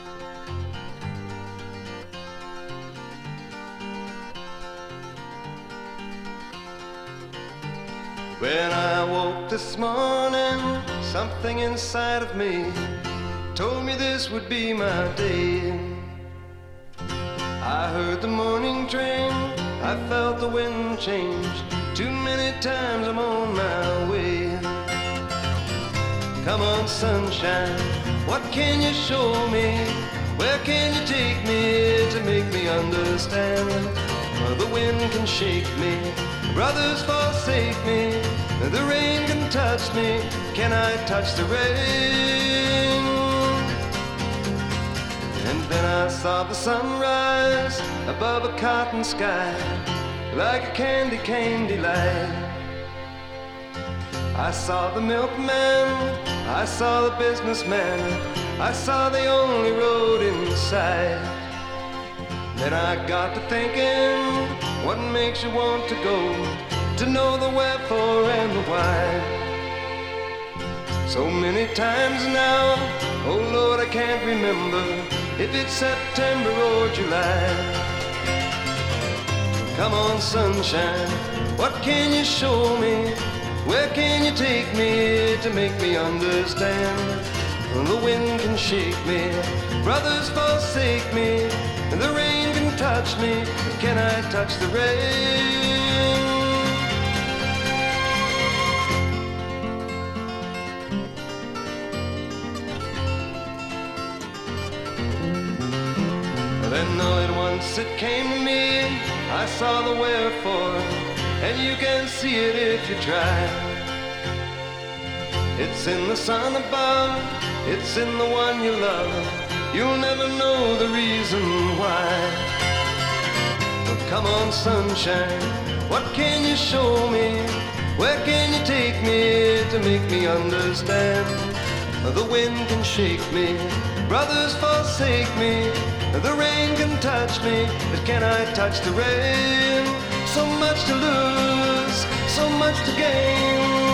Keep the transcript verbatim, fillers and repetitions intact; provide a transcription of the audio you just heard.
When I woke this morning, something inside of me told me this would be my day. I heard the morning train, I felt the wind change. Too many times I'm on my way. Come on, sunshine, what can you show me? Where can you take me to make me understand? Well, the wind can shake me, brothers forsake me, the rain can touch me. Can I touch the rain? And then I saw the sunrise above a cotton sky, like a candy, candy light. I saw the milkman, I saw the businessman, I saw the only road in sight. Then I got to thinking, what makes you want to go? To know the wherefore and the why. So many times now, oh Lord, I can't remember if it's September or July. Come on, sunshine, what can you show me? Where can you take me to make me understand? The wind can shake me, brothers forsake me, the rain can touch me. Can I touch the rain? Then all at once it came to me, I saw the wherefore, and you can see it if you try. It's in the sun above, it's in the one you love. You'll never know the reason why. Well, come on, sunshine, what can you show me? Where can you take me to make me understand? The wind can shake me, brothers forsake me, the rain can touch me, but can I touch the rain? So much to lose, so much to gain.